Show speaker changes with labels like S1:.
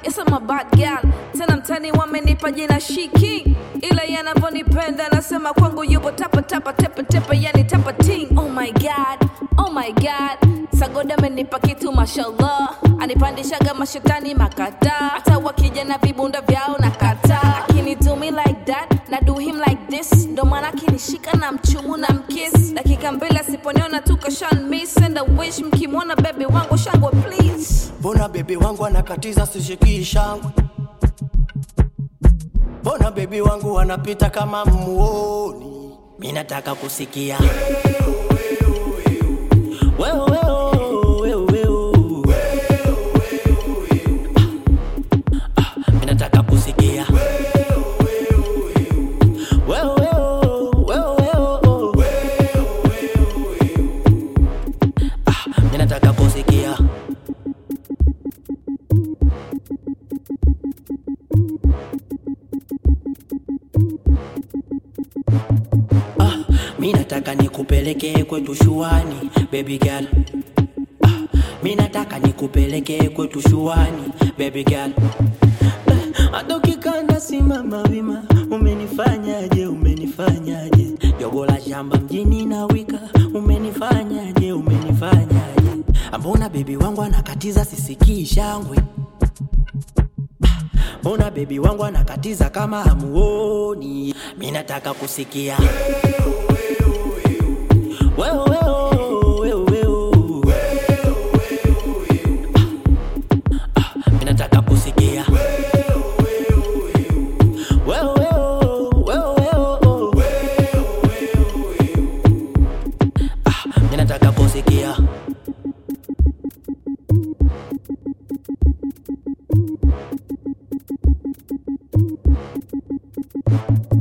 S1: Yes, I'm a bad girl. Tena mtani wamenipa jina Shiki. Ila yanavonipenda nasema kwangu yupo tapa tapa tepe tepe yani tapa ting. Oh my god, oh my god. Sagoda amenipa kitu mashallah. Anipandishaga mashetani makata. Hata wakija na vibunda vyao nakata. Akini do me like that, na do him like this. Ndo maana akinishika na mchumu na mkiss. Dakika mbele siponiona tu kashan miss. And I wish mkimwona baby wangu shangwe please.
S2: Bona baby wangu anakatiza sishiki shangwe. Bona baby wangu anapita kama muoni. Mimi nataka kusikia wewe mimi nataka kusikia mimi nataka kusikia mimi nataka nikupeleke kwetu shuani baby girl. Mimi nataka nikupeleke kwetu shuani baby girl. Adokikanda simama wima, umenifanyaje umenifanyaje? Jogo la shamba mjini na wika, umenifanyaje umenifanyaje? Mbona baby wangu anakatiza sisikii shangwe? Mbona baby wangu anakatiza kama hamuoni? Mimi nataka kusikia wewe mimi nataka kusikia mimi nataka kusikia